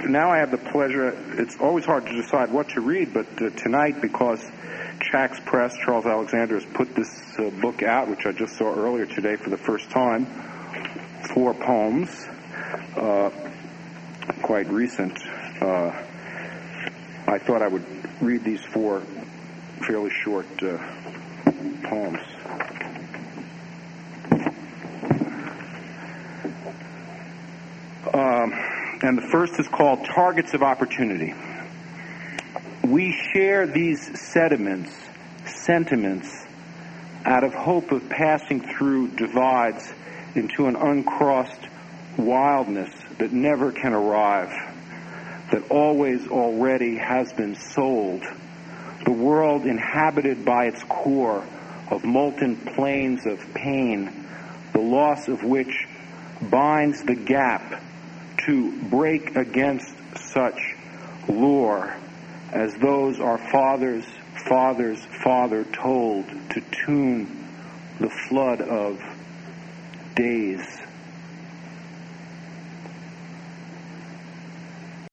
now I have the pleasure, it's always hard to decide what to read, but tonight, because Chax Press, Charles Alexander, has put this book out, which I just saw earlier today for the first time, 4 poems, quite recent. I thought I would read these 4 fairly short poems. And the first is called Targets of Opportunity. We share these sentiments, out of hope of passing through divides into an uncrossed wildness that never can arrive, that always already has been sold, the world inhabited by its core of molten plains of pain, the loss of which binds the gap to break against such lore as those our father's father told to tune the flood of days.